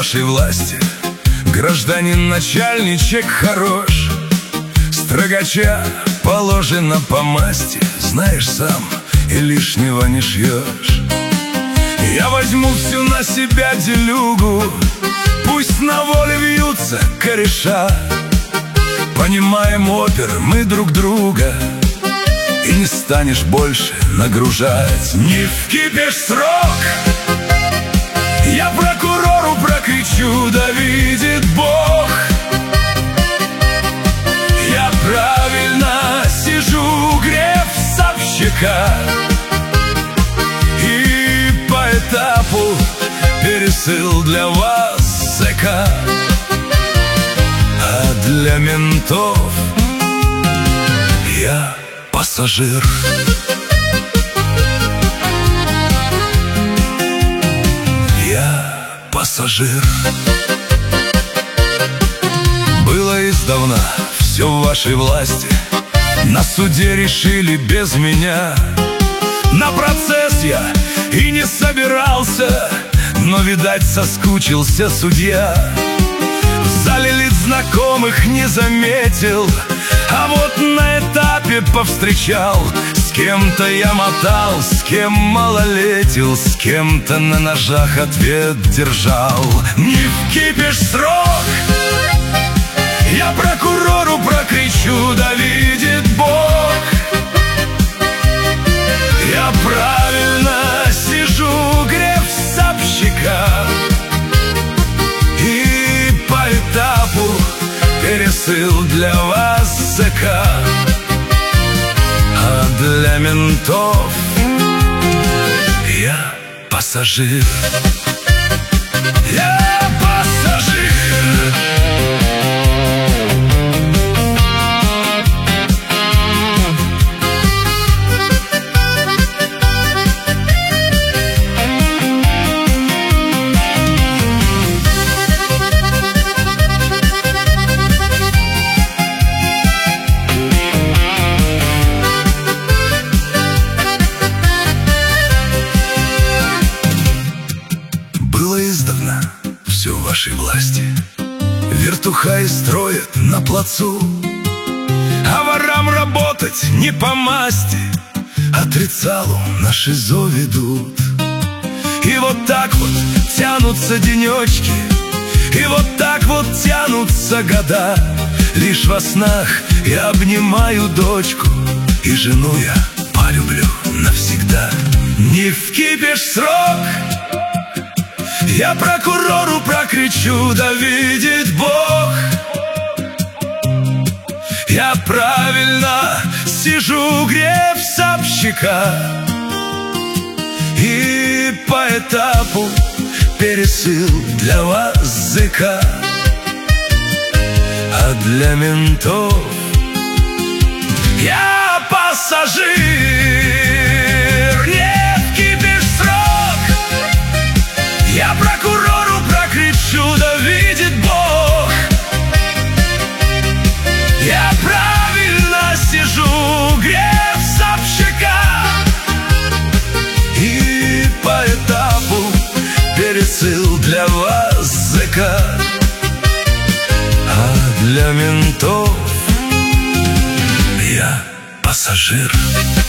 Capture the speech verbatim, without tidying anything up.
вашей власти. Гражданин начальничек хорош, строгача положено по масти. Знаешь сам, и лишнего не шьешь. Я возьму всю на себя делюгу, пусть на воле вьются кореша. Понимаем опер мы друг друга, и не станешь больше нагружать. Не вкипишь срок, я прокурору прокричу, да видит Бог. Я правильно сижу, греф совщика, и по этапу пересыл для вас зэка. А для ментов я пассажир. Я пассажир. Было издавна все в вашей власти, на суде решили без меня. На процесс я и не собирался, но, видать, соскучился судья. В зале лиц знакомых не заметил, а вот на этапе повстречал. С кем-то я мотал, с кем малолетил, с кем-то на ножах ответ держал. Не вкипишь срок, я прокурору прокричу, да видит Бог. Я правильно сижу, греф совщика, и по этапу пересыл для вас зэка. А для ментов я пассажир. Я пассажир. Все в вашей власти. Вертухаи строят на плацу, а ворам работать не по масти. Отрицалу на шизо ведут. И вот так вот тянутся денечки, и вот так вот тянутся года. Лишь во снах я обнимаю дочку, и жену я полюблю навсегда. Не вкипишь срок, я прокурору прокричу, да видит Бог. Я правильно сижу, греф совщика, и по этапу пересыл для вас зэка. А для ментов я пассажир. Я прокурору прокричу, да видит Бог. Я правильно сижу, греф совщика, и по этапу пересыл для вас зэка. А для ментов я пассажир.